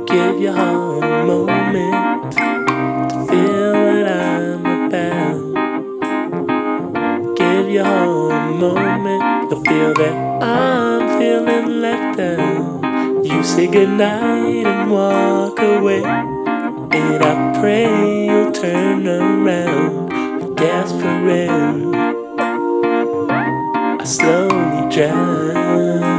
Give your heart a moment to feel what I'm about. Give your heart a moment to feel that I'm feeling left out. You say goodnight and walk away, and I pray you'll turn around and gasp for air. I slowly drown.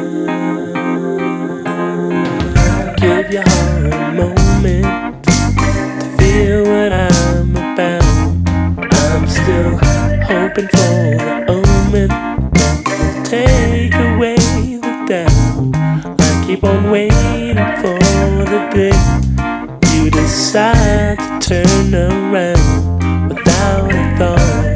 Give your heart a moment to feel what I'm about. I'm still hoping for the omen that will take away the doubt. I keep on waiting for the day you decide to turn around without a thought,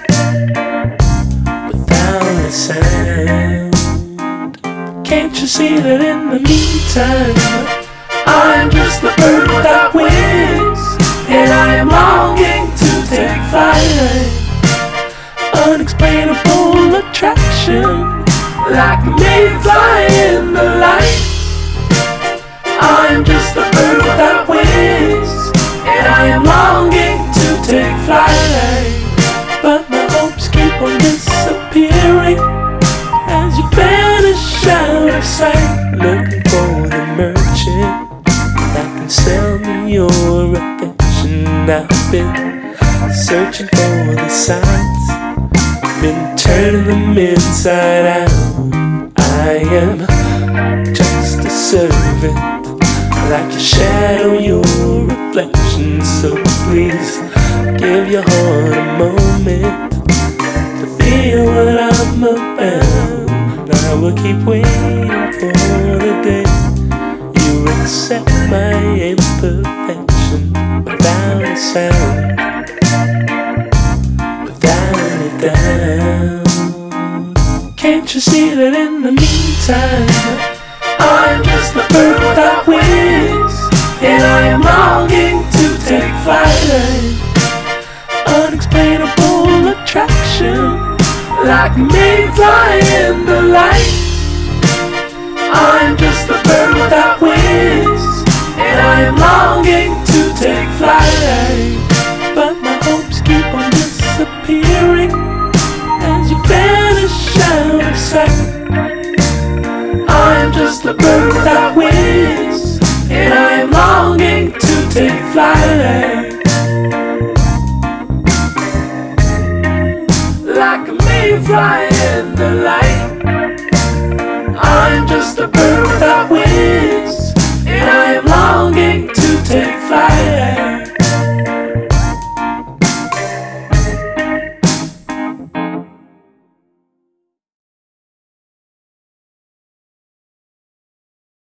without a sound. Can't you see that in the meantime I'm just a bird without wings, and I am longing to take flight. Unexplainable attraction, like a mayfly in the light. I'm just a bird without wings, and I am longing to take flight. But my hopes keep on disappearing as you vanish out of sight. Looking for the merchant that can sell me your affection. I've been searching for the signs, been turning them inside out. I am just a servant, like your shadow, your reflection. So please give your heart a moment to feel what I'm about. I will keep waiting for the day you accept my imperfection without a sound, without a doubt. Can't you see that in the meantime I'm just a bird without wings, and I am longing to take flight. Unexplainable attraction, like a mayfly in the light. I'm just a bird without wings, and I am longing to take flight. But my hopes keep on disappearing as you vanish out of sight. I'm just a bird without wings, and I am longing to take flight. Like a mayfly in the light. I'm just a bird without wings.